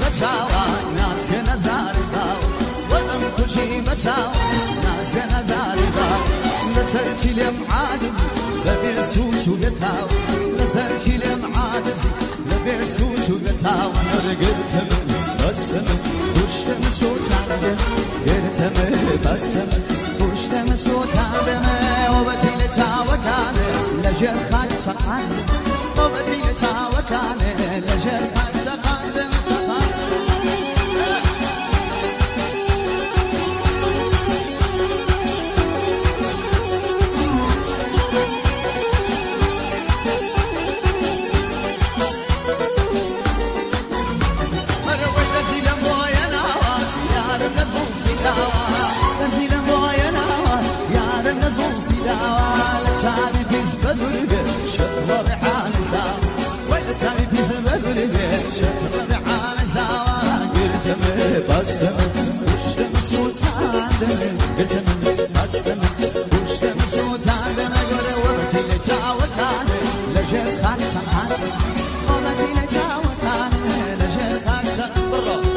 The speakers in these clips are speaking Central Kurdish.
بچاوا ناز که نزاری باو ولم کشی بچاوا ناز که نزاری باو لسر چیلم عاجز لبی سوچو گتاو لسر چیلم عاجز لبی سوچو گتاو نرگرتم بستم پشتم سوتاندم گرتم بستم پشتم سوتاندم وبتی لچاوکانه لجر خاک چقاندم وبتی لچاوکانه لجر خاک چقاندم شعبي في زبدل شطر ريحان ساوى ويا شعبي في زبدل شطر ريحان ساوى قلت من بستم وشتم صوت عندنا قلت من بستم وشتم صوت عندنا قول وقتي اللي جاوكان لجل خاك سحان وقتي اللي جاوكان لجل خاك سحان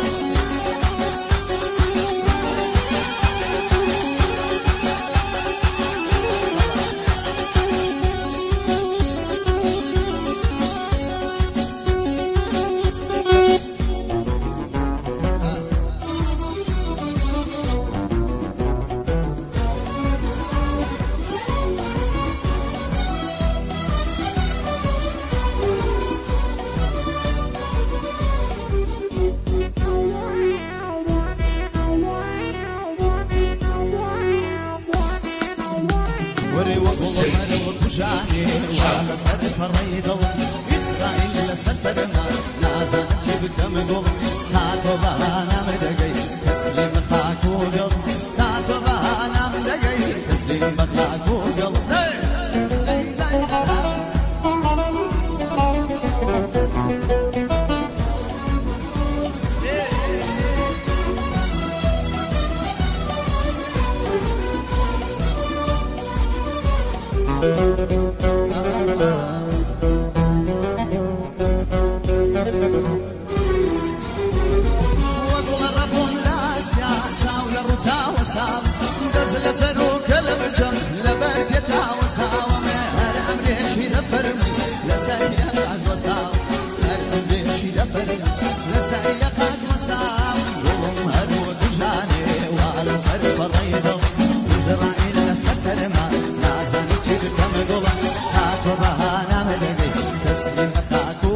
وري وقول مرو بجاني وعلى صرف الريض إسرائيل لسسرنا نازل جيب كم قول تاتو بانا مدقي تسليم خاك وقل تاتو بانا مدقي تسليم خاك وقل دزل سروك لبجم لبركتا وساوى هر امري شي دفرمي لسايا قد وساوى هر امري شي دفرمي لسايا قد وساوى يوم هر ودجاني وعلى صرف الريض إسرائيل لسسرما نازل تشيب كم قولا هاتوا بهانا مدقي تسليم خاكو